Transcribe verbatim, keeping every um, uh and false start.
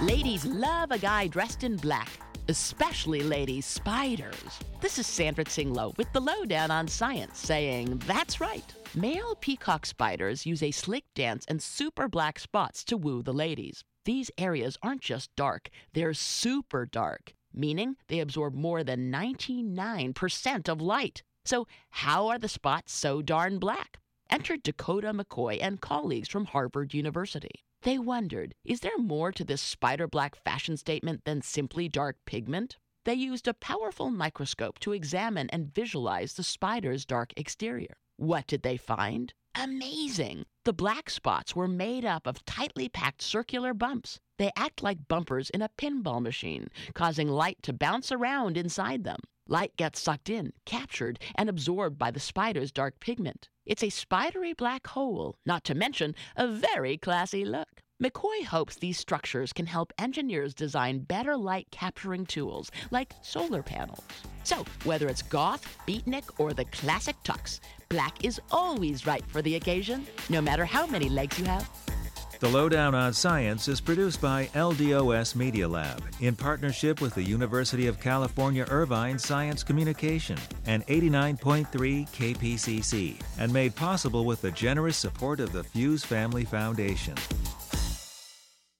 Ladies love a guy dressed in black, especially ladies spiders. This is Sandra Tsinglow with the Lowdown on Science saying, that's right. Male peacock spiders use a slick dance and super black spots to woo the ladies. These areas aren't just dark, they're super dark, meaning they absorb more than ninety-nine percent of light. So how are the spots so darn black? Enter Dakota McCoy and colleagues from Harvard University. They wondered, is there more to this spider black fashion statement than simply dark pigment? They used a powerful microscope to examine and visualize the spider's dark exterior. What did they find? Amazing! The black spots were made up of tightly packed circular bumps. They act like bumpers in a pinball machine, causing light to bounce around inside them. Light gets sucked in, captured, and absorbed by the spider's dark pigment. It's a spidery black hole, not to mention a very classy look. McCoy hopes these structures can help engineers design better light-capturing tools like solar panels. So, whether it's goth, beatnik, or the classic tux, black is always right for the occasion, no matter how many legs you have. The Lowdown on Science is produced by L D O S Media Lab in partnership with the University of California Irvine Science Communication and eighty-nine point three K P C C, and made possible with the generous support of the Fuse Family Foundation.